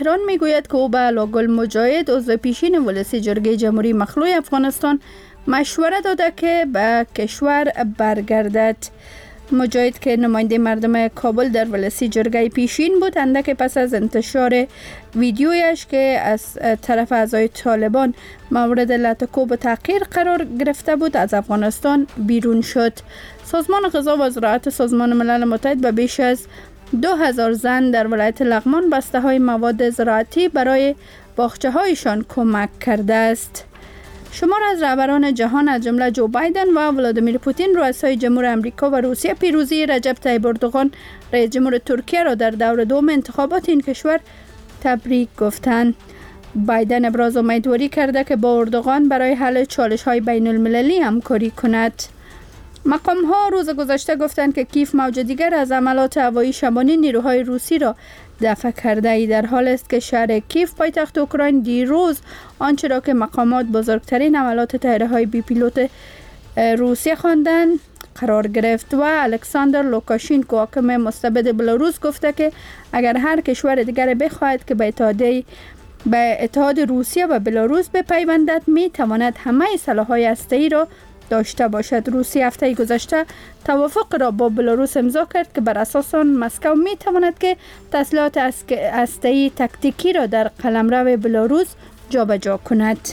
ایران میگوید که او به علاءگل مجاهد عضو پیشین ولسی جرگه جمهوری مخلوع افغانستان مشوره داده که به کشور برگردد. مجاهد که نماینده مردم کابل در ولسی جرگه پیشین بود، اندک پس از انتشار ویدیویش که از طرف اعضای طالبان مورد لطکوب و تحقیر قرار گرفته بود از افغانستان بیرون شد. سازمان غذا و زراعت سازمان ملل متحد به بیش از 2000 زن در ولایت لغمان بسته های مواد زراعتی برای باغچه هایشان کمک کرده است. شمار از رهبران جهان از جمله جو بایدن و ولادیمیر پوتین رؤسای جمهور امریکا و روسیه پیروزی رجب طیب اردوغان رئیس جمهور ترکیه را در دور دوم انتخابات این کشور تبریک گفتند. بایدن ابراز امیدواری کرده که با اردوغان برای حل چالش های بین المللی همکاری کند. مقام ها روز گذشته گفتند که کیف موج دیگر از حملات هوایی شبانه نیروهای روسی را دفع کرده ای، در حال است که شهر کیف پایتخت اوکراین دیروز آنچه را که مقامات بزرگترین حملات طیاره های بی پیلوت روسیه خواندند قرار گرفت و الکساندر لوکاشینکو حاکم مستبد بلاروس گفته که اگر هر کشور دیگر بخواهد که به اتحاد روسیه و بلاروس بپیوندد می تواند همه سلاح‌های هسته‌ای را داشته باشد. روسیه هفته گذشته توافق را با بلاروس امضا کرد که بر اساس آن مسکو می تواند که تسلیحات هسته‌ای تاکتیکی را در قلمرو بلاروس جابجا کند.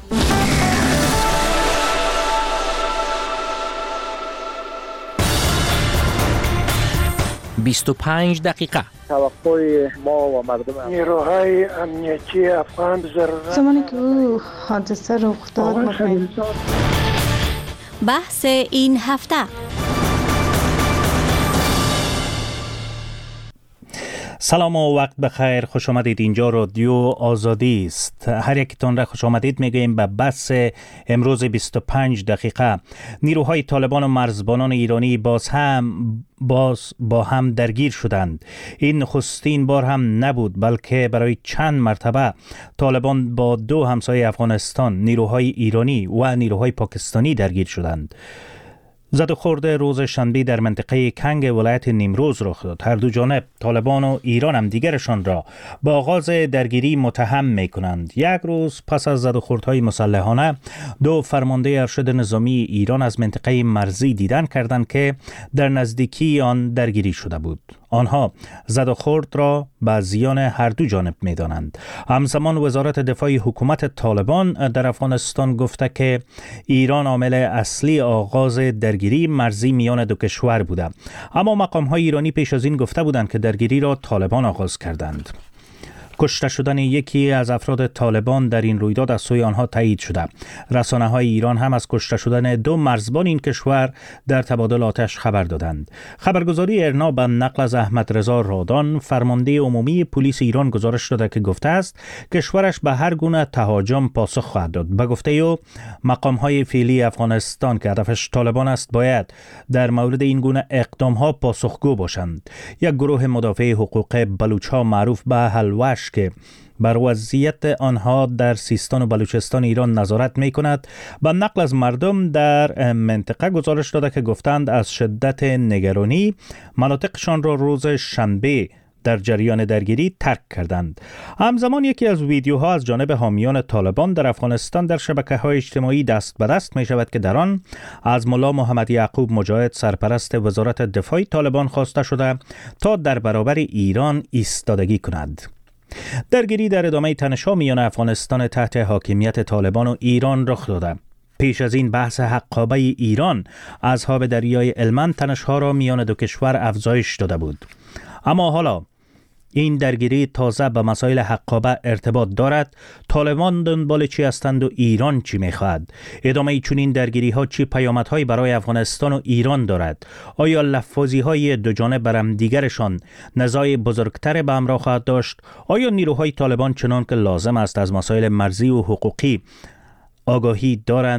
25 دقیقه. توقع ما و مردم نیروهای امنیتی افغان ضرورت زمانی که او حادثه رخ داد بحث این هفته. سلام و وقت بخیر، خوش آمدید. اینجا رادیو آزادی است. هر یکتون را خوش آمدید میگوییم به بحث امروز 25 دقیقه. نیروهای طالبان و مرزبانان ایرانی باز با هم درگیر شدند. این نخستین بار هم نبود، بلکه برای چند مرتبه طالبان با دو همسایه افغانستان، نیروهای ایرانی و نیروهای پاکستانی درگیر شدند. زد و خورد روز شنبه در منطقه کنگ ولایت نیمروز رخ داد. هر دو جانب، طالبان و ایران، هم دیگرشان را با آغاز درگیری متهم می کنند. یک روز پس از زد و خوردهای مسلحانه، دو فرمانده ارشد نظامی ایران از منطقه مرزی دیدن کردند که در نزدیکی آن درگیری شده بود. آنها زد و خورد را به زیان هر دو جانب می دانند. همزمان وزارت دفاع حکومت طالبان در افغانستان گفته که ایران عامل اصلی آغاز درگیری مرزی میان دو کشور بوده، اما مقام‌های ایرانی پیش از این گفته بودند که درگیری را طالبان آغاز کردند. کشته شدن یکی از افراد طالبان در این رویداد از سوی آنها تایید شده. رسانه‌های ایران هم از کشته شدن دو مرزبان این کشور در تبادل آتش خبر دادند. خبرگزاری ارنا به نقل از احمد رضا رادان، فرمانده عمومی پلیس ایران، گزارش داده که گفته است کشورش به هر گونه تهاجم پاسخ خواهد داد. به گفته او، مقام‌های فعلی افغانستان که هدفش طالبان است باید در مورد این گونه اقدام‌ها پاسخگو باشند. یک گروه مدافع حقوق بلوچ‌ها معروف به هلوش که بر وضعیت آنها در سیستان و بلوچستان ایران نظارت می کند، با نقل از مردم در منطقه گزارش داده که گفتند از شدت نگرانی مناطقشان را روز شنبه در جریان درگیری ترک کردند. همزمان یکی از ویدیوها از جانب حامیان طالبان در افغانستان در شبکه‌های اجتماعی دست به دست می شود که در آن از ملا محمد یعقوب مجاهد، سرپرست وزارت دفاع طالبان، خواسته شده تا در برابر ایران ایستادگی کند. درگیری در ادامه تنش‌ها میان افغانستان تحت حاکمیت طالبان و ایران رخ داده. پیش از این بحث حقابه ایران از آب دریای هلمند تنش‌ها را میان دو کشور افزایش داده بود. اما حالا این درگیری تازه به مسائل حقابه ارتباط دارد. طالبان دنبال چی هستند و ایران چی میخواهد؟ ادامه چنین درگیری ها چی پیامدهایی برای افغانستان و ایران دارد؟ آیا لفاظی های دو جانب بر هم دیگرشان نزاع بزرگتر به همراه خواهد داشت؟ آیا نیروهای طالبان چنان که لازم است از مسائل مرزی و حقوقی آگاهی دارند؟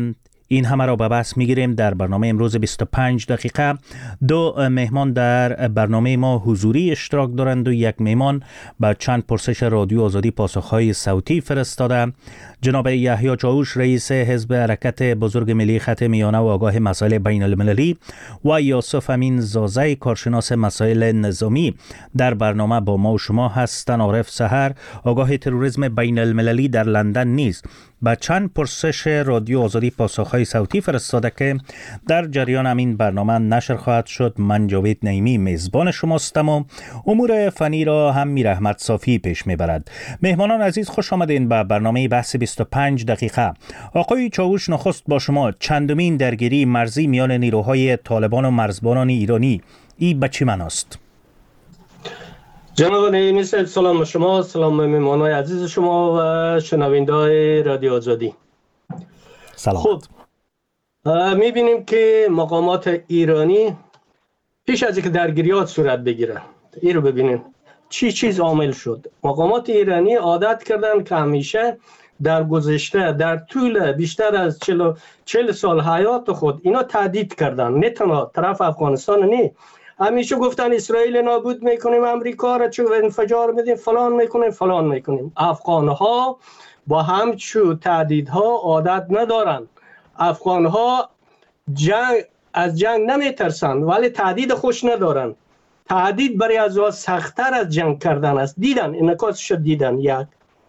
این همه را به بحث میگیریم در برنامه امروز 25 دقیقه. دو مهمان در برنامه ما حضوری اشتراک دارند و یک مهمان با چند پرسش رادیو آزادی پاسخهای صوتی فرستاده. جناب یحیی چاوش رئیس حزب حرکت بزرگ ملی خط میانه و آگاه مسائل بین المللی و یوسف امین زازی کارشناس مسائل نظامی در برنامه با ما و شما هستند. عارف سحر آگاه تروریسم بین المللی در لندن نیز با چند پرسش رادیو آزادی پاسخهای صوتی فرستاده که در جریان همین برنامه نشر خواهد شد. من جاوید نعیمی میزبان شماستم و امور فنی را هم میر احمد صافی پیش میبرد. مهمانان عزیز خوش آمدین به برنامه بحث 25 دقیقه. آقای چاوش نخست با شما، چندمین درگیری مرزی میان نیروهای طالبان و مرزبانان ایرانی ای به چه معناست؟ جناب نعیمی صاحب سلام به شما، سلام به مهمانان عزیز شما و شنونده‌های رادیو آزادی. سلام. خب میبینیم که مقامات ایرانی پیش از اینکه درگیریات صورت بگیره، این رو ببینیم چی چیز عامل شد. مقامات ایرانی عادت کردن که همیشه در گذشته در طول بیشتر از 40 سال حیات خود اینا تهدید کردن، نه تنها طرف افغانستان، نه همیشه گفتن اسرائیل نابود میکنیم، امریکا را چه انفجار میدیم، فلان میکنیم فلان میکنیم. افغانها با همچو تهدیدها عادت ندارن. افغانها از جنگ نمیترسن ولی تهدید خوش ندارن. تهدید برای از سخت‌تر از جنگ کردن است. دیدن انعکاسش دیدن. یک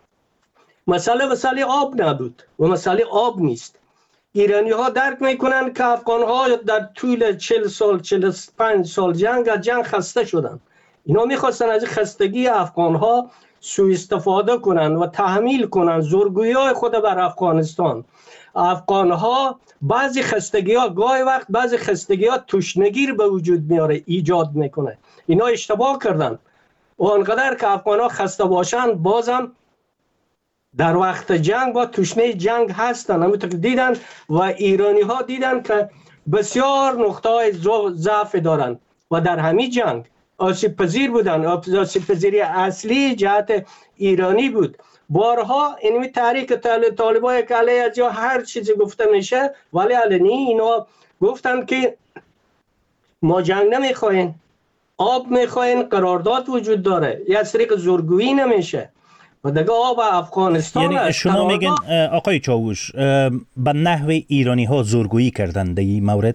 مسئله آب نبود و مسئله آب نیست. ایرانی ها درک میکنن که افغان ها در طول 40 سال 45 سال جنگ از جنگ خسته شدن. اینا میخواستن از خستگی افغان ها سوء استفاده کنن و تحمیل کنن زورگویی های خود بر افغانستان. افغان ها بعضی خستگی ها گاهی وقت بعضی خستگی ها تشنگی به وجود میاره، ایجاد میکنه. اینا اشتباه کردن و انقدر که افغان ها خسته باشن بازم در وقت جنگ با تشنه جنگ هستن. همونطور که دیدن و ایرانی ها دیدن که بسیار نقطه های ضعف دارن و در همین جنگ آسیب پذیر بودن. آسیب پذیری اصلی جهت ایرانی بود. بارها اینمی تحریک طالبای که علیه از یا هر چیزی گفته میشه ولی علنی اینا گفتن که ما جنگ نمیخواین، آب میخواین، قرارداد وجود داره، یا از طریق زورگویی نمیشه و دیگه آب افغانستان. یعنی شما میگن آقای چاوش به نحو ایرانی ها زورگویی کردن در این مورد؟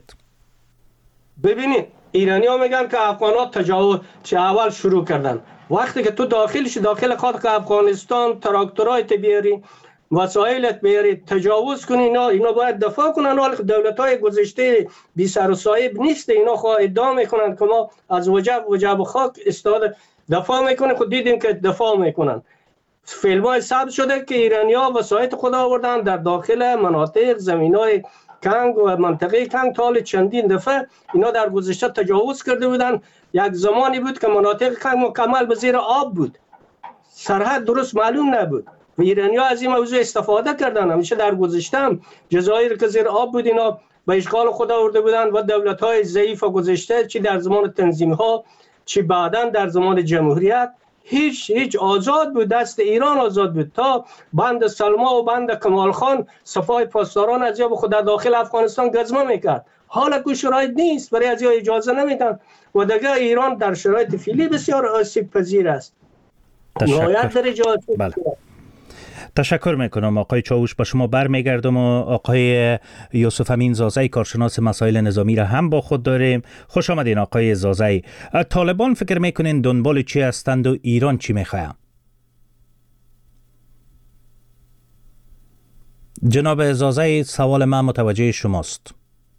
ببینید ایرانی ها میگن که افغان ها تجاوز چه اول شروع کردن. وقتی که تو داخل خود که افغانستان تراکتورایت بیاری، وسایلت بیاری، تجاوز کنی، اینا باید دفاع کنن. حال دولت های گذشته بی سر و صاحب نیست. اینا خواه ادعا میکنن که ما از وجب خاک استاد دفاع میکنن. خود دیدیم که دفاع میکنن. فیلم های ثبت شده که ایرانی ها وسایت خود آوردن در داخل مناطق زمین های کنگ و منطقه کنگ. تا چندین دفعه اینا در گذشته تجاوز کرده بودن. یک زمانی بود که مناطق کنگ مکمل به زیر آب بود، سرحد درست معلوم نبود و ایرانی ها از این موضوع استفاده کردن. همیشه در گذشته هم جزایر که زیر آب بود اینا به اشغال خود آورده بودن و دولت های ضعیف گذشته چی در زمان تنظیم ها چی بعداً در زمان جمهوریت هیچ آزاد بود. دست ایران آزاد بود تا بند سلما و بند کمال خان صفای پاسداران از یا خود در داخل افغانستان گزمه میکرد. حالا که شرایط نیست، برای از یا اجازه نمیدن و دیگه ایران در شرایط فعلی بسیار آسیب پذیر است. بله. تشکر میکنم آقای چاوش. با شما برمیگردم و آقای یوسف امین زازی کارشناس مسائل نظامی را هم با خود داریم. خوش آمدین آقای زازی. طالبان فکر میکنین دنبال چی هستند و ایران چی میخواهد؟ جناب زازی سوال من متوجه شماست.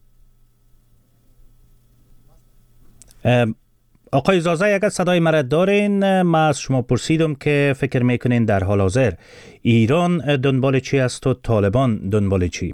آقای زازی اگر صدای مرا دارین، من از شما پرسیدم که فکر میکنین در حال حاضر ایران دنبال چی است و طالبان دنبال چی؟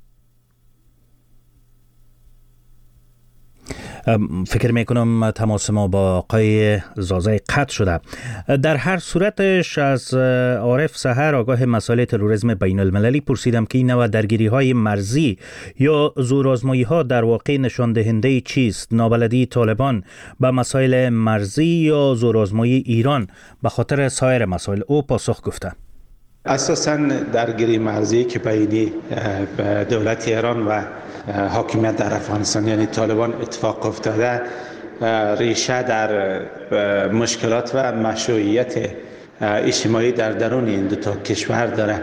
فکر میکنم تماس ما با آقای زازی قطع شده. در هر صورتش از عارف سحر آگاه مسائل تروریسم بین المللی پرسیدم که این نوع درگیری های مرزی یا زورآزمایی ها در واقع نشان دهنده چیست؟ نابلدی طالبان با مسائل مرزی یا زورآزمایی ایران به خاطر سایر مسائل؟ او پاسخ گفته اساساً درگیری مرزی که بین دولت ایران و حاکمیت در افغانستان یعنی طالبان اتفاق افتاده ریشه در مشکلات و مشروعیت اجتماعی در درون این دو تا کشور داره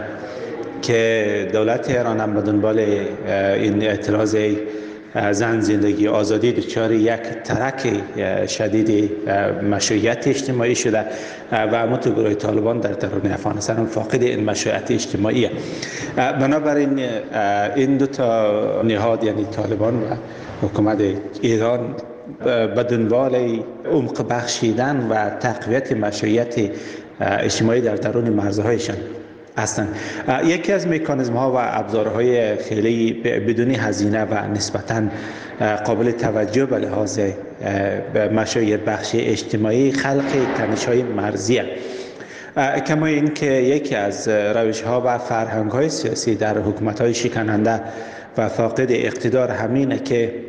که دولت ایران هم به دنبال این اعتراض زن زندگی آزادی دچار یک ترک شدید مشروعیت اجتماعی شده و همونطور گروه طالبان در درون افغانستان هم فاقد این مشروعیت اجتماعی. بنابراین این دو تا نهاد یعنی طالبان و حکومت ایران به دنبال عمق بخشیدن و تقویت مشروعیت اجتماعی در درون مرزهایشان هستند. یکی از مکانیزم ها و ابزارهای خیلی بدون هزینه و نسبتاً قابل توجه به لحاظ مشروعیت بخشی اجتماعی خلق تنش‌های مرزی است. کما اینکه یکی از روش ها و فرهنگ های سیاسی در حکومت های شکننده و فاقد اقتدار همینه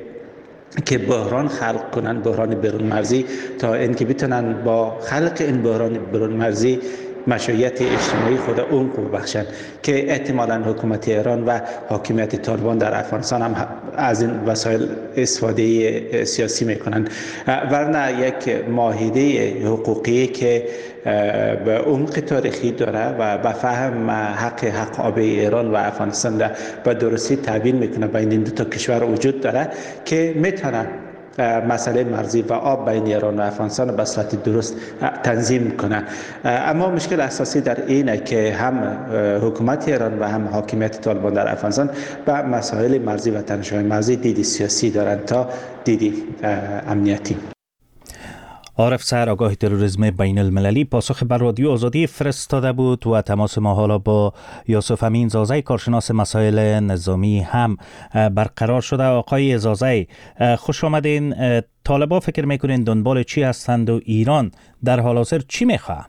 که بحران خلق کنن، بحران برون مرزی، تا اینکه بتونن با خلق این بحران برون مرزی مشروعیت اجتماعی خود عمق ببخشند که احتمالاً حکومت ایران و حاکمیت طالبان در افغانستان هم از این وسایل استفاده سیاسی میکنند. ورنه یک معاهده حقوقی که به عمق تاریخی داره و به فهم حق آب ایران و افغانستان را به درستی تبیین میکنه بین این دو تا کشور وجود داره که میتونه مسئله مرزی و آب بین ایران و افغانستان به صورت درست تنظیم کنه. اما مشکل اساسی در اینه که هم حکومت ایران و هم حاکمیت طالبان در افغانستان به مسائل مرزی و تنش‌های مرزی دید سیاسی دارند تا دید امنیتی. عارف سر آگاه تروریسم بین المللی پاسخ بر رادیو آزادی فرستاده بود و تماس ما حالا با یوسف امین زازی کارشناس مسائل نظامی هم برقرار شده. آقای زازی خوش آمدین. طالبا فکر میکنین دنبال چی هستند و ایران در حال حاضر چی میخواه؟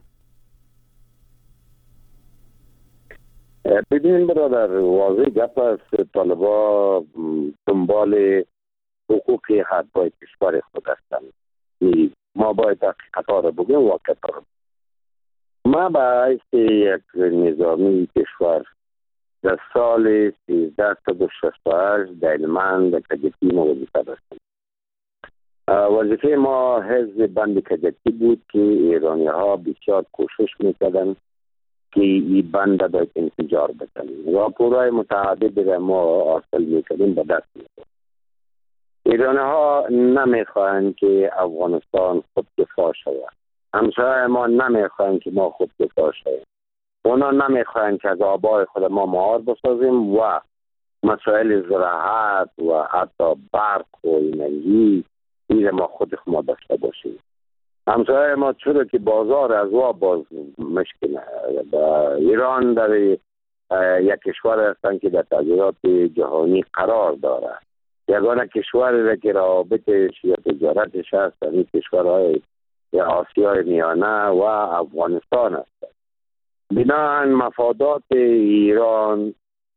ببینید برادر، واضح گپ است. طالبا دنبال حقوق حقای کشور خود هستند. ما باید حقیقت ها را بگیم، واقعیت ها را بگیم. ما باید یک نظامی کشور در سال 1368 در علمان در کجکی ما وظیفه داشتیم. وظیفه ما حزب بند کجکی بود که ایرانی ها بسیار کوشش میکردن که این بند باید انفجار بکنیم. راپورهای متعدد را ما حاصل میکردیم، به دست میکردیم. ایرانی ها نمیخواهند که افغانستان خود دفاع شود. همسایه ما نمیخواهند که ما خود دفاع شویم. اونا نمیخواهند که از آبای خود ما مهار بسازیم و مسائل زراعت و حتی برق و انرژی این ما خود ما داشته باشیم. همسایه ما چرا که بازار از وا باز مشکل ایران در یک کشور هستند که در تغییرات جهانی قرار دارد. یگانه کشوری را که رابطش یا تجارتش هست این کشورهای آسیای میانه و افغانستان هست. بنابراین مفادات ایران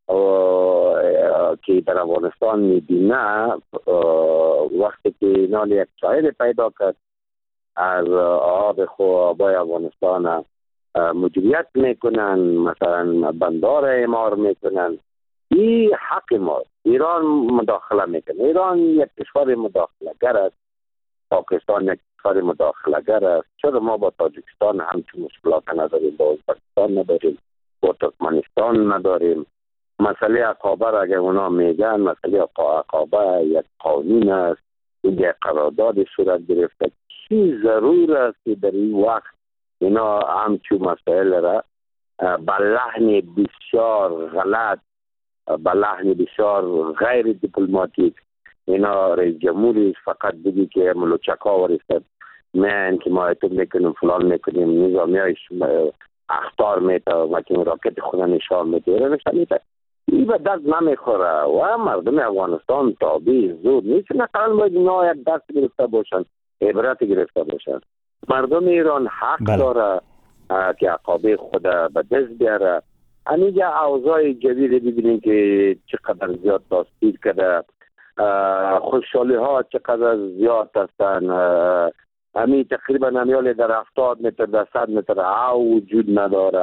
که در افغانستان میبینه وقتی که نال یک ساحل پیدا کرد از آبای افغانستان مدیریت میکنن، مثلا بندار اعمار میکنن، این حق ما. ایران مداخله میکنه. ایران یک کشور مداخله گر است. پاکستان یک کشور مداخله گر است. چرا ما با تاجیکستان همچون مشکلات نداریم، با ازبکستان نداریم، با ترکمنستان نداریم. مسئله عقابه را اگر اونا میگن مسئله عقابه یک قانون است، این یک قرارداد صورت گرفته. چی ضرور است که در این وقت اینا همچون مسائل را به لحن بسیار غلط، به لحن بسیار غیر دیپلماتیک اینا رئیس جمهوری فقط بگی که ملوچکا ورستد من که ما ایتون میکنیم فلان میکنیم نظامی هایش اختار میتا و که راکت خونه نشان میده این به دست نمیخوره و مردم افغانستان تابع زود نیست. مثلا باید اینا یک دست گرفته باشن، عبرت گرفته باشن. مردم ایران حق داره که عقابه خود به دست بیاره. همینجا اوضاع جدید ببینیم که چقدر زیاد تاثیر کرده، خوشحالی ها چقدر زیاد هستن. همین تقریبا همیال در 70 متر در 100 متر او وجود نداره.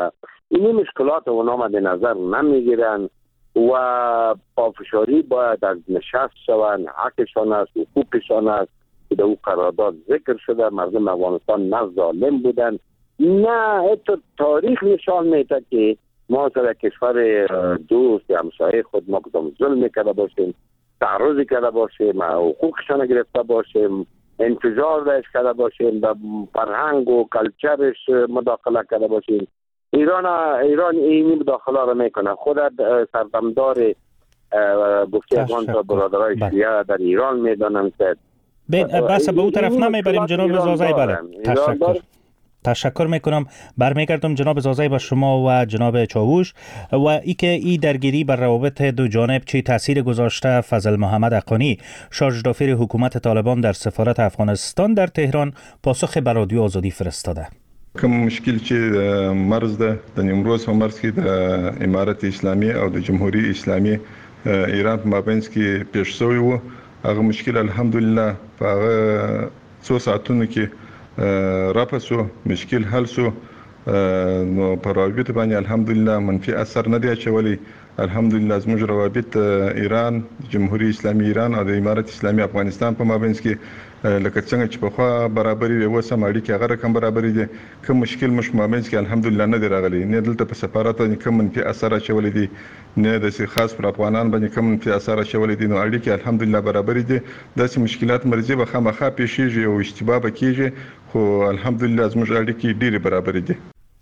این مشکلات اونا مد نظر نمیگیرن و پافشاری باید از نشست شوند. حقشان است، حقوقشان است که در او قرارداد ذکر شده. مردم افغانستان نه ظالم بودن، نه تاریخ نشان میده که ما سر کشور دوست یا همسایه خود ما کدام ظلم کرده باشیم، تعرض کرده باشیم، حقوقشان گرفته باشیم، انتظار داشت کرده باشیم، در فرهنگ و کلچرش مداخله کرده باشیم. ایران این مداخله را میکنه. خود سردمدار گفتی افغان تا برادرای شیعه در ایران میدانم که بس به اون طرف نمیبریم جناب زازای. بله تشکر میکنم. برمیگردم جناب زازای به شما و جناب چاووش. و ای که ای درگیری بر روابط دو جانب چه تاثیر گذاشته؟ فضل محمد حقانی، شارژ دافیر حکومت طالبان در سفارت افغانستان در تهران، پاسخ به رادیو آزادی فرستاده. کوم مشکل چې مرز ده د نیمروز په مرز کې د امارت اسلامي او د جمهوریت اسلامي ایران په مابینځ کې پیښ شوی و، هغه مشکل الحمدلله په هغه څو ساعتونو کې رفع شو، مشکل حل شو. نو په روابط باندې الحمدلله منفي اثر نه دی اچولی. الحمدلله زموږ روابط ایران، جمهوریت اسلامي ایران او د امارت اسلامي افغانستان په مابینځ کې لکه څنګه چې په خوا برابرۍ وي اوس هم اړیکې هغه رقم برابرې دي. کوم مشکل مش مابینځ کې الحمدلله نه دی راغلی، نه دلته په سفارت باندې کوم منفي اثر اچولی دي، نه د خاص پر افغانان باندې کوم منفي اثر اچولی دي. نو اړیکې الحمدلله برابرې دي. داسې مشکلات مرزي به خامخا پیښیږي او اشتباه به کیږي، خو الحمدلله زموږ اړیکې ډېرې برابرې دي.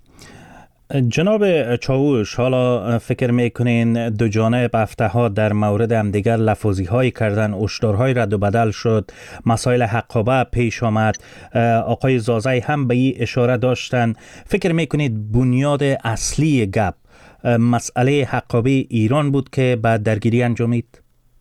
جناب چاووش، حالا فکر میکنین دو جانب هفته ها در مورد همدیگر لفاظی هایی کردن، هشدارهای رد و بدل شد، مسائل حقابه پیش آمد، آقای زازای هم به این اشاره داشتن. فکر میکنید بنیاد اصلی گپ مسئله حقابه ایران بود که بعد درگیری انجامید؟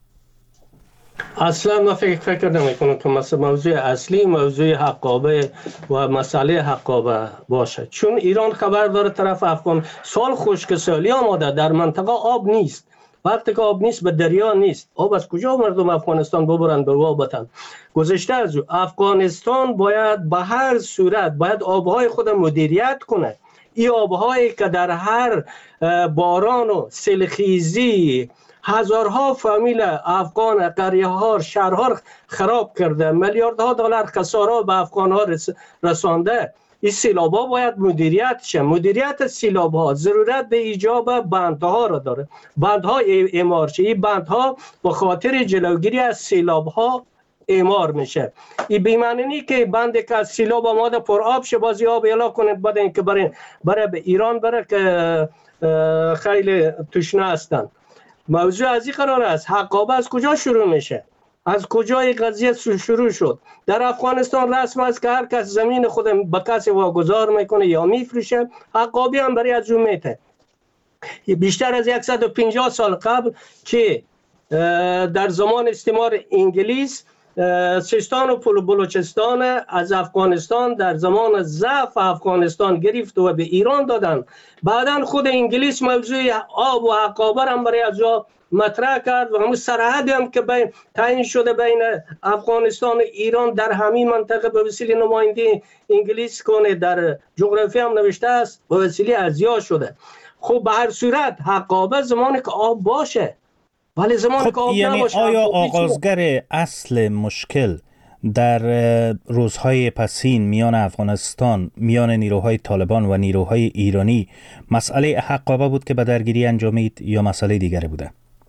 اصلا ما فکر نمیکنم که موضوع اصلی موضوع حقابه و مسئله حقابه باشه، چون ایران خبر داره طرف افغان سال خشک سالی آماده، در منطقه آب نیست. وقتی که آب نیست به دریا نیست، آب از کجا مردم افغانستان ببرن به وابتن؟ گذشته از افغانستان باید به هر صورت باید آبهای خود مدیریت کنه. این آبهایی که در هر باران و سیلخیزی هزارها فامیل افغان، قریه ها، شهرها خراب کرده، میلیاردها دلار خسارات به افغان ها رسانده. این سیلاب ها باید مدیریت شه. مدیریت سیلاب ها ضرورت به ایجاب بندها را داره. بندها اعمار شه. این بندها به خاطر جلوگیری از سیلاب ها اعمار میشه. این بی‌معنی که بندی که از سیلاب آماده پر آب شه بازی آب اعلا کنید بعد اینکه برای به ایران بره که خیلی تشنه هستند. موضوع از این قرار است. حقابه از کجا شروع میشه؟ از کجا این قضیه شروع شد؟ در افغانستان رسم است که هر کس زمین خود به کسی واگذار میکنه یا میفروشه. حقابه هم برای از اون میته. بیشتر از 150 سال قبل که در زمان استعمار انگلیس سیستان و بلوچستان از افغانستان در زمان ضعف افغانستان گرفت و به ایران دادن. بعدا خود انگلیس موضوع آب و حقابه هم برای از جا مطرح کرد و همون سرحدی هم که تعیین شده بین افغانستان و ایران در همین منطقه به وسیله نماینده انگلیس کنه در جغرافی هم نوشته است به وسیله ازیا شده. خب به هر صورت حقابه زمانی که آب باشه، ولی زمان که آب یعنی نباشه. آیا آغازگر اصل مشکل در روزهای پسین میان افغانستان، میان نیروهای طالبان و نیروهای ایرانی مسئله حقابه بود که به درگیری انجامید یا مسئله دیگری بوده؟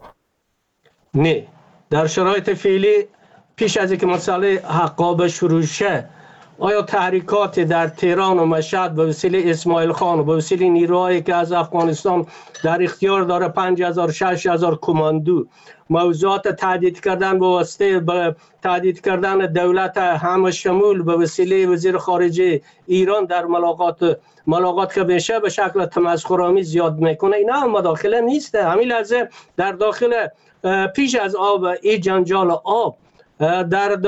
نه، در شرایط فعلی پیش از اینکه مسئله حقابه شروع شه، آیا تحریکات در تهران و مشهد به وسیله اسماعیل خان و به وسیله نیروهایی که از افغانستان در اختیار داره 5000 6000 کماندو، موضوعات تهدید کردن به واسطه تهدید کردن دولت همه شمول به وسیله وزیر خارجه ایران در ملاقات که بشه به شکل تمسخرآمیز زیاد میکنه، اینا هم مداخله نیسته. همین لحظه در داخل پیش از آب این جنجال آب در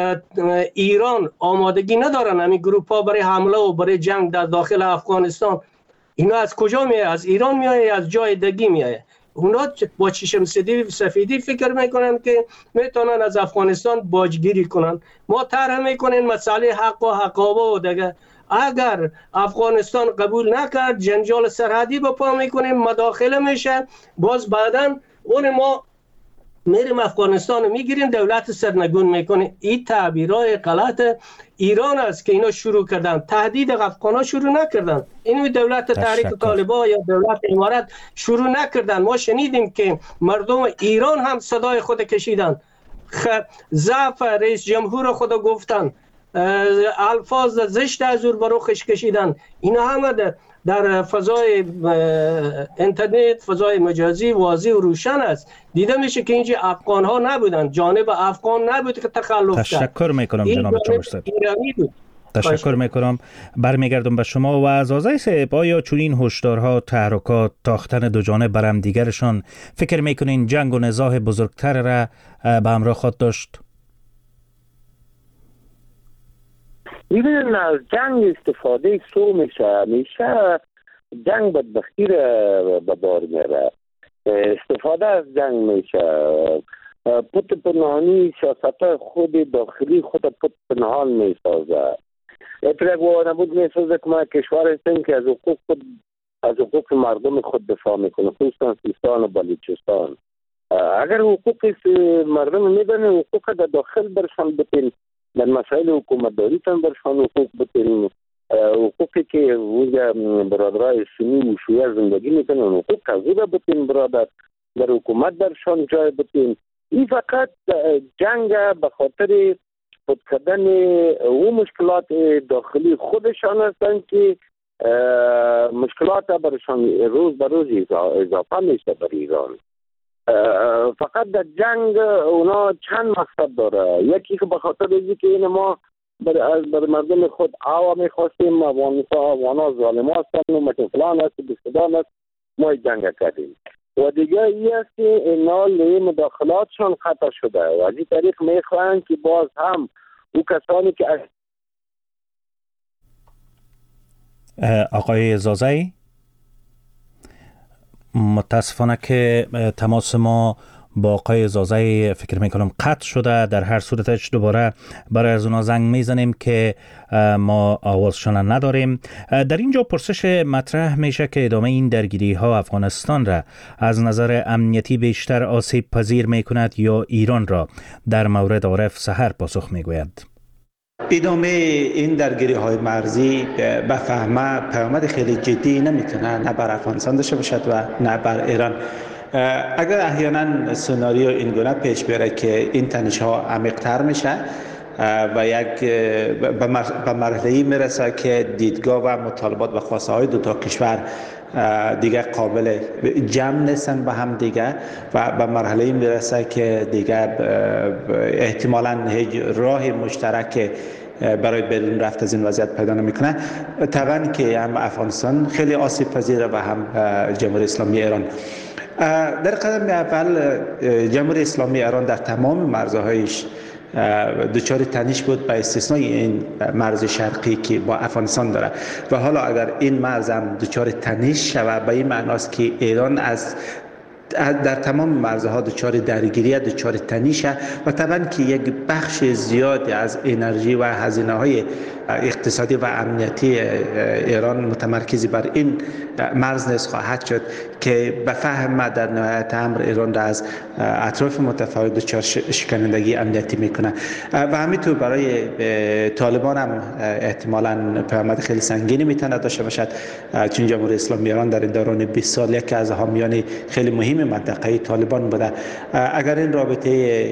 ایران آمادگی ندارن همین گروپ ها برای حمله و برای جنگ در داخل افغانستان. اینا از کجا میایه؟ از ایران میایه، از جای دیگه میایه. اونا با چشم سفیدی فکر میکنن که میتونن از افغانستان باجگیری کنن. ما طرح میکنیم مسئله حق و حقابه و دیگه اگر افغانستان قبول نکرد جنجال سرحدی به پا میکنیم، مداخله میشه، باز بعداً اون ما میریم افغانستان میگیریم، دولت سرنگون میکنیم. این تعبیرهای غلط ایران است که اینا شروع کردن. تهدید افغان‌ها شروع نکردن، این دولت تحریک طالبان یا دولت امارات شروع نکردن. ما شنیدیم که مردم ایران هم صدای خود کشیدن، ضعف رئیس جمهور خود گفتن، الفاظ زشت از او بروخش کشیدن. اینا همه در فضای اینترنت، فضای مجازی واضح و روشن است. دیده میشه که اینجا افغان ها نبودن، جانب افغان نبود که تخلف کرد. تشکر میکنم جناب چاوش صاحب. تشکر میکنم. برمیگردم به شما و از آزای صاحب، آیا چنین هشدارها، تحرکات، تاختن دو جانب بر هم دیگرشان، فکر میکنین جنگ و نزاع بزرگتر را به همراه خواهد داشت؟ میبینن از جنگ استفاده سو میشه جنگ بدبختی را به بار میره. استفاده از جنگ میشه، پت پنهانی سیاست خود داخلی خود پت پنهان میسازه. اطلاق و نبود میسازه که ما کشور هستیم که از حقوق مردم خود دفاع میکنه، خصوصا سیستان و بلوچستان. اگر حقوق مردم میدن، حقوق در داخل برشان بتین، در مسائل حکومتداری تن برشان حقوق بتین، حقوقی که اونجا برادرای سنی و شیعه زندگی میکنن حقوق از او بتین برادر، در حکومت برشان جای بتین. این فقط جنگ به خاطر خود کردن او مشکلات داخلی خودشان هستند که مشکلات برشان روز به روز اضافه میشه بر ایران. فقط در جنگ اونا چند مقصد داره. یکی که به خاطر اینکه که این ما بر مردم خود عوا میخواستیم، افغانا ظالم هستن و متفلان هست و بستدان هست، ما جنگ کردیم. و دیگه ای است که اینا مداخلاتشان خطا شده و از این طریق میخواهند که باز هم او کسانی که آقای زازایی، متاسفانه که تماس ما با آقای زازایی فکر میکنم قطع شده. در هر صورتش دوباره برای از اونا زنگ میزنیم که ما آوازشان نداریم. در اینجا پرسش مطرح میشه که ادامه این درگیری ها افغانستان را از نظر امنیتی بیشتر آسیب پذیر میکند یا ایران را؟ در مورد عارف سحر پاسخ میگوید. ادامه این درگیری های مرزی به فهمه پیامد خیلی جدی نمیتونه نه بر افغانستان داشته باشد و نه بر ایران. اگر احیانا سناریو این گونه پیش بره که این تنش ها عمیق‌تر میشه و یک به مرحله‌ای میرسه که دیدگاه و مطالبات و خواسته های دو تا کشور دیگه قابل جمع نیستن به هم دیگه و به مرحله‌ای میرسه که دیگه احتمالاً هیچ راه مشترک برای بیرون رفت از این وضعیت پیدا نمیکنه. طبعا که هم افغانستان خیلی آسیب پذیره و هم جمهوری اسلامی ایران. در قدم اول جمهوری اسلامی ایران در تمام مرزهایش دچار تنش بود به استثنای این مرز شرقی که با افغانستان داره و حالا اگر این مرز هم دچار تنش شود به این معناست که ایران در تمام مرزها دچار درگیری، دچار تنشه و طبعا که یک بخش زیادی از انرژی و هزینه‌های اقتصادی و امنیتی ایران متمرکز بر این مرز نیز خواهد شد که به فهم در نهایت امر ایران را از اطراف متفاوت دچار شکنندگی امنیتی میکنه و همینطور برای طالبان هم احتمالاً پیامد خیلی سنگینی میتونه داشته باشد، چون جمهوری اسلامی ایران در این دوران 20 سال یکی از حامیان خیلی مهم منطقه طالبان بوده. اگر این رابطه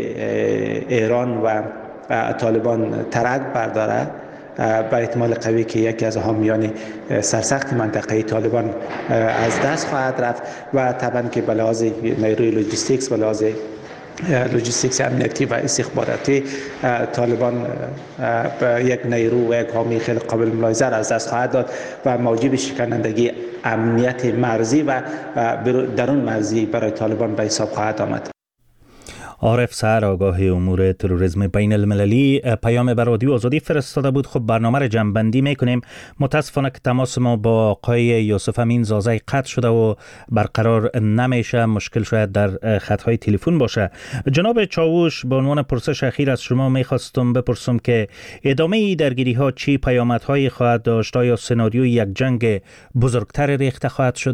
ایران و طالبان ترک برداره به احتمال قوی که یکی از حامیان سرسخت منطقه طالبان از دست خواهد رفت و طبعا که به لحاظ نیروی لوجستیکس، به لحاظ لوجستیکس امنیتی و استخباراتی طالبان یک نیرو و یک حامی خیلی قابل ملاحظه از دست خواهد داد و موجب شکنندگی امنیت مرزی و درون مرزی برای طالبان به حساب خواهد آمد. عارف سحر آگاه امور تروریسم بین المللی پیام بر رادیو آزادی فرستاده بود. خب برنامه را جمع‌بندی میکنیم. متاسفانه که تماس ما با آقای یوسف امین زازی قطع شده و برقرار نمیشه. مشکل شاید در خطهای تلفن باشه. جناب چاوش، به عنوان پرسش اخیر از شما میخواستم بپرسم که ادامه درگیری ها چی پیامدهایی خواهد داشت؟ یا سناریوی یک جنگ بزرگتر ریخته خواهد شد؟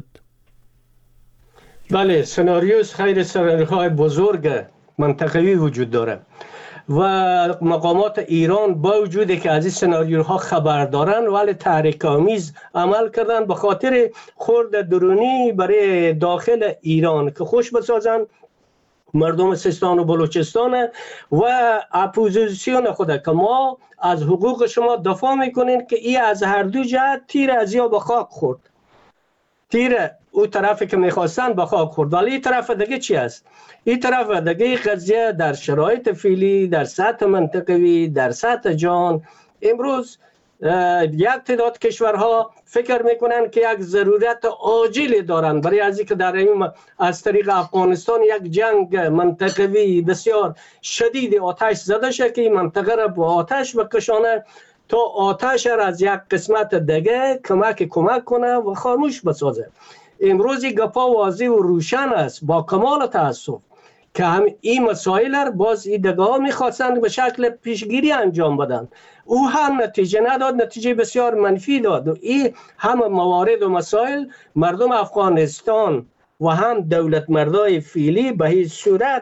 بله، سناریوهای بزرگ منطقوی وجود داره و مقامات ایران با وجودی که از این سناریوها خبر دارن ولی تحریک‌آمیز عمل کردن به خاطر خورد درونی برای داخل ایران که خوش بسازن مردم سیستان و بلوچستان و اپوزیسیون خود که ما از حقوق شما دفاع میکنین که این از هر دو جهت تیر از یا به خاک خورد. تیر او طرفی که میخواستن به خاک خورد. ولی این طرف دیگه چی است؟ این طرف دیگه قضیه در شرایط فعلی، در سطح منطقوی، در سطح جهان امروز یک تعداد کشورها فکر میکنن که یک ضرورت عاجلی دارن برای از اینکه در این از طریق افغانستان یک جنگ منطقوی بسیار شدید آتش زده شه که این منطقه را با آتش بکشانه تا آتش را از یک قسمت دیگه کمک کنه و خاموش بسازه. امروز گپا واضح و روشن است با کمال تاسف که هم این مسائل را باز این دگاه میخواستند به شکل پیشگیری انجام بدن. او هم نتیجه نداد، نتیجه بسیار منفی داد و این هم موارد و مسائل مردم افغانستان و هم دولت مردای فعلی به هیچ صورت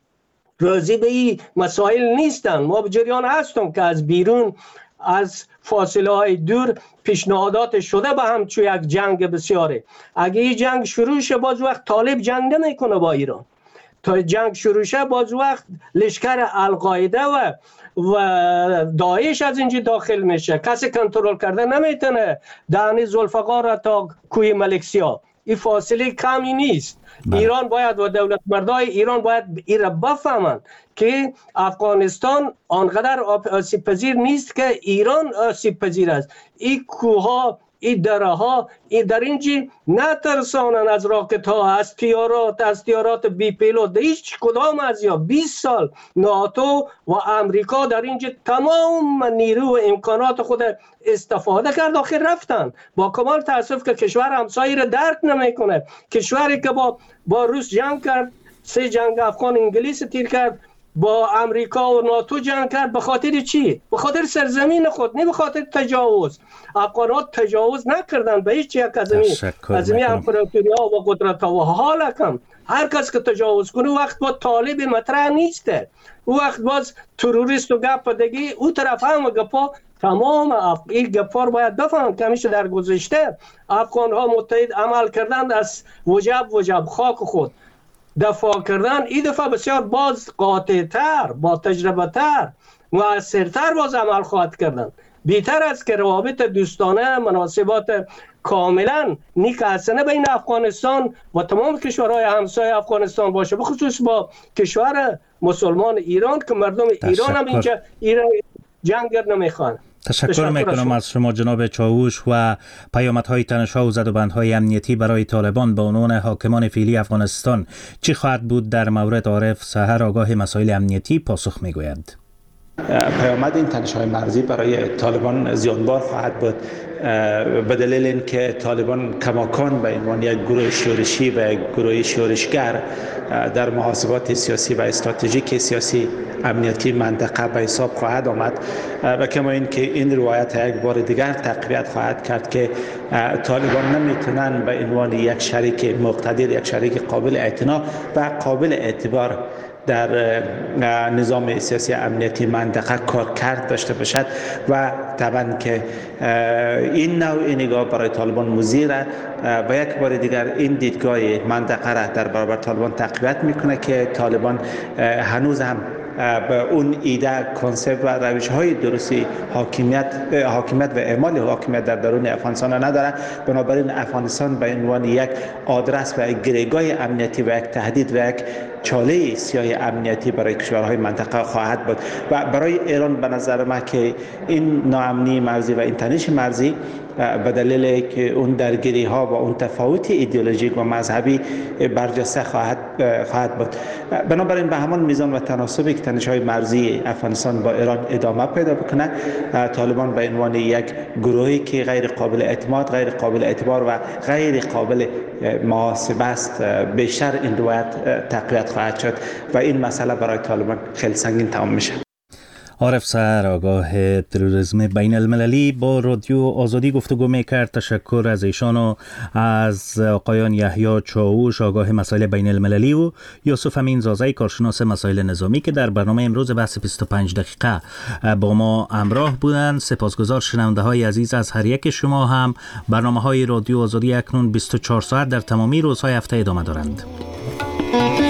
راضی به این مسائل نیستند. ما به جریان هستم که از بیرون از فاصله های دور پیشنهادات شده به هم چون یک جنگ بسیاره. اگه این جنگ شروع شه باز وقت طالب جنگ نمیکنه با ایران. تا جنگ شروع شه باز وقت لشکر القاعده و داعش از اینجا داخل میشه. کسی کنترل کرده نمیتونه دهن ذوالفقار را تا کوی ملکسیا. این فاصله کمی نیست. ایران باید و دولت مردای ایران باید این را بفهمند که افغانستان آنقدر آسیب پذیر نیست که ایران آسیب پذیر است. این کوها، این دره ها در اینجا نترسانن از راکت ها، از تیارات بی پیلوت. هیچ کدام از یا 20 سال ناتو و امریکا در اینجا تمام نیرو و امکانات خود استفاده کرد آخر رفتن. با کمال تاسف که کشور همسایه را درک نمیکنه. کشوری که با روس جنگ کرد، 3 جنگ افغان انگلیس تیر کرد، با امریکا و ناتو جنگ کرد، به خاطر چی؟ به خاطر سرزمین خود، نه به خاطر تجاوز. افغانات تجاوز نکردن به هیچ یک از این امپراتوری‌ها و قدرت‌ها و حالا کم هر کس که تجاوز کنه وقت با طالب مطرح نیسته. وقت باز تروریست و گپ دیگه او طرف هم گپا تمام این گپا رو باید بفهم که همیشه در گذشته افغان‌ها متحد عمل کردند از وجب خاک خود دفاع کردن. این دفعه بسیار باز قاطع‌تر، با تجربه تر، مؤثرتر باز عمل خواهد کردن. بیتر است که روابط دوستانه، مناسبات کاملا نیک حسنه بین افغانستان و تمام کشورهای همسایه افغانستان باشه، به خصوص با کشور مسلمان ایران که مردم ایران هم اینجا جنگ نمیخوان. تشکر میکنم از شما جناب چاوش و پیامدهای تنش‌ها و زدوبندهای امنیتی برای طالبان به عنوان حاکمان فعلی افغانستان چی خواهد بود در مورد عارف سحر آگاه مسائل امنیتی پاسخ میگویند. پیامد این تنش‌های مرزی برای طالبان زیانبار خواهد بود به دلیل اینکه طالبان کماکان به عنوان یک گروه شورشی و یک گروه شورشگر در محاسبات سیاسی و استراتژیک سیاسی امنیتی منطقه به حساب خواهد آمد و کما اینکه این روایت یک بار دیگر تقویت خواهد کرد که طالبان نمیتونن به عنوان یک شریک مقتدر، یک شریک قابل اعتنا و قابل اعتبار در نظام سیاسی امنیتی منطقه کار کرد داشته باشد و طبعا که این نوع نگاه برای طالبان مضر و یک بار دیگر این دیدگاه منطقه را در برابر طالبان تقویت میکنه که طالبان هنوز هم به اون ایده، کنسپت و روش‌های درستی حاکمیت و اعمال حاکمیت در درون افغانستان نداره. بنابراین افغانستان به عنوان یک آدرس و یک گریگاه امنیتی و یک تهدید و یک چاله سیاه امنیتی برای کشورهای منطقه خواهد بود و برای ایران به نظر من که این ناامنی مرزی و این تنش مرزی به دلیل که اون درگیری ها و اون تفاوت ایدئولوژیک و مذهبی برجسته خواهد بود. بنابراین به همان میزان و تناسبی که تنش‌های مرزی افغانستان با ایران ادامه پیدا بکنه، طالبان به عنوان یک گروهی که غیر قابل اعتماد، غیر قابل اعتبار و غیر قابل محاسبه است، بیشتر این روایت تقویت خواهد شد و این مسئله برای طالبان خیلی سنگین تمام میشه. عارف سر، آگاه تروریسم بین المللی، با رادیو آزادی گفتگو میکرد. تشکر از ایشان و از آقایان یحیی چاوش، آگاه مسائل بین المللی، و یوسف امین زازی، کارشناس مسائل نظامی، که در برنامه امروز بحث 25 دقیقه با ما همراه بودند. سپاسگزار شنونده های عزیز از هر یک شما هم. برنامه های رادیو آزادی اکنون 24 ساعت در تمامی روزهای هفته ادامه دارند.